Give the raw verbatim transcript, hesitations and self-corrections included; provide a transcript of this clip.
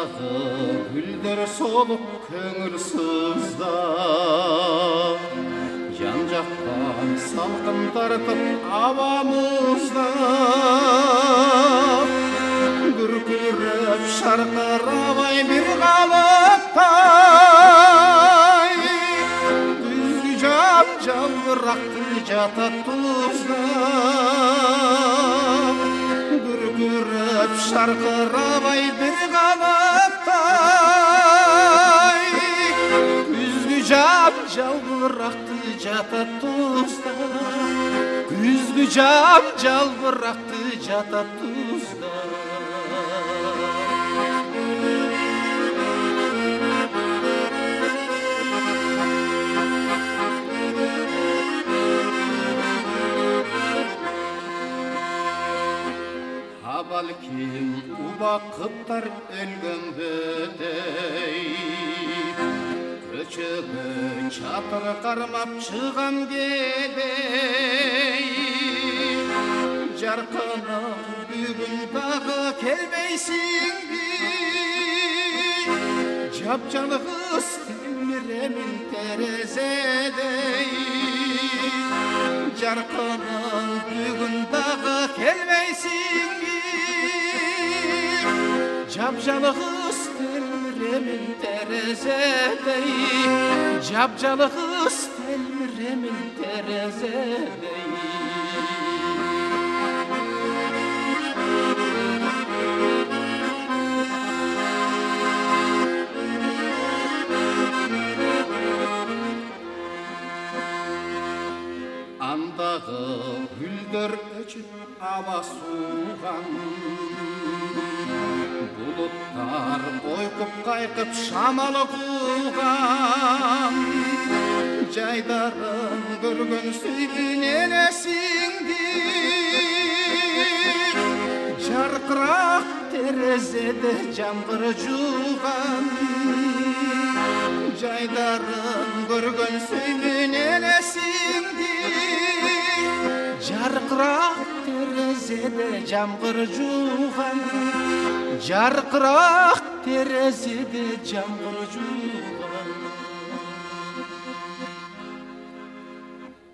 Андағы гүлдер солып көңіл сыздап, жан-жақтан салқын тартып ауамыздап, күркіреп шарқырабай бір қалыптай, күзгі жап жалбырақты жатат тұздап, күркіреп шарқырабай бір қалыптай, күзгі жап жалбырақты жатат тұздап, күзгі жап жалбырақты жатат тұздап. Балким убақыттар өлген бөтей, көчөгі чатыр қармап шығам кедей. Жарқыным бүгін дағы келмейсің бе, жап-жалғыз телміремін терезедей. Жарқыным бүгін дағы келмейсің бе, жап-жалғыз телміремін терезедей, жап-жалғыз телміремін терезедей. Андағы гүлдер өчіп ауа суған, бұлыттар ойқып қайқып шамалы қуған, жайдарын көрген сүйген елесіңді, жарқырақ терезеде жаңбыр жуған, жайдарын көрген сүйген елесіңді, жарқырақ терезеде жаңбыр жуған, жарқырақ терезеде жаңбыр жуған.